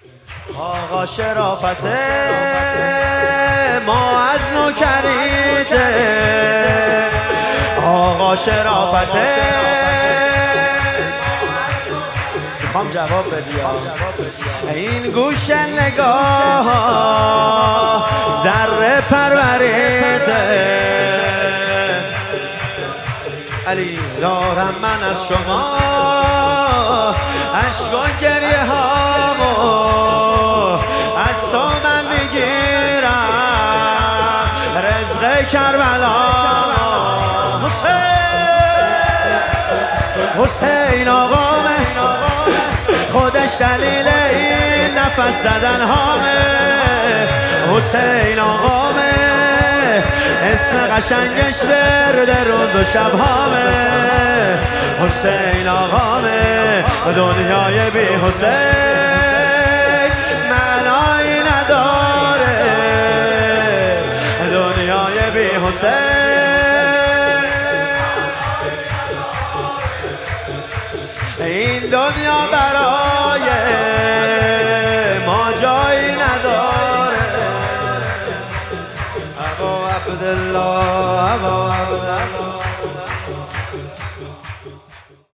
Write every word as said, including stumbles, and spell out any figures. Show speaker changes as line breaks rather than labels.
آقا شرافت ما از نوکریته، آقا شرافت میخوام جواب بدی. این گوش نگاه ذره پروریته، علی دارم من از شما عشق و گریه هامو، از تو من میگیرم رزق کربلا. حسین حسین آقامه، خودش دلیل این نفس زدن هامه. حسین آقامه، اسم قشنگش ورد روز و شب هامه. حسین آقامه، دنیای بی حسین معنایی نداره، دنیای بی حسین. این دنیا برای ما جایی نداره. ابا عبدالله، ابا عبدالله.